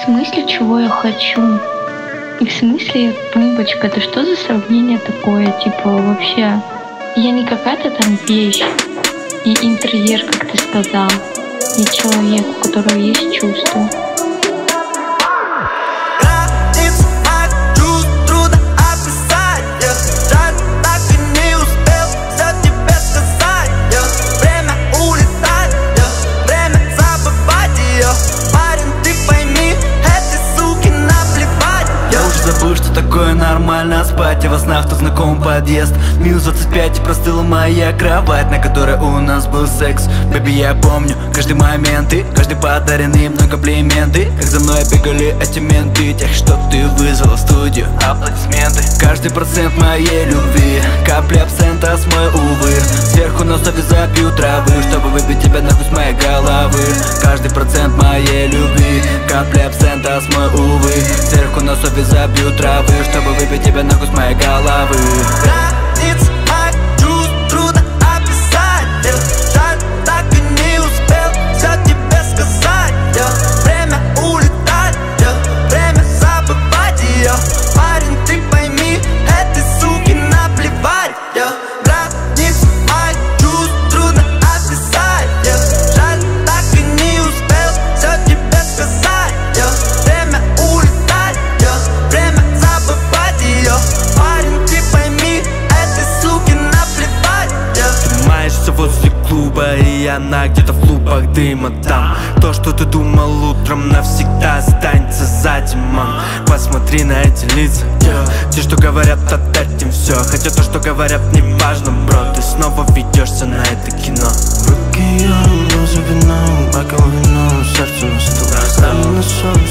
смысле, чего я хочу? И в смысле тумбочка? Это что за сравнение такое? Типа вообще, я не какая-то там вещь и интерьер, как ты сказал. Я человек, у которого есть чувства. Что такое нормально спать, а во снах то знакомый подъезд. Минус 25 и простыла моя кровать, на которой у нас был секс. Бэби, я помню каждый момент и каждый подаренный мной комплименты. Как за мной бегали эти менты, тех, что ты вызвала в студию. Аплодисменты. Каждый процент моей любви, капли абсента смой, увы. Сверху на софе запью травы, чтобы выпить тебя нахуй с моей головы. Каждый процент моей любви, капли абсента смой, увы. Сверху на софе запью травы, чтобы выпить тебя нахуй с моей головы. Границ моих чувств трудно описать, жаль, так и не успел все тебе сказать. Время улетать, время забывать ее. Парень, ты пойми, этой суки наплевать. Границ моих чувств трудно описать, жаль, так и не успел все тебе сказать. Время улетать, время забывать ее. Парень, ты пойми, этой суки наплевать. Ты маешься возле клуба, и она где-то в клубах дыма там. То, что ты думал утром, навсегда останется за дымом. Посмотри на эти лица, те, что говорят, отдать им все. Хотя то, что говорят, не важно, бро. Ты снова ведешься на это кино. Руки ее, розы вино, бокал вино, сердце на стол. Ставлю на соль,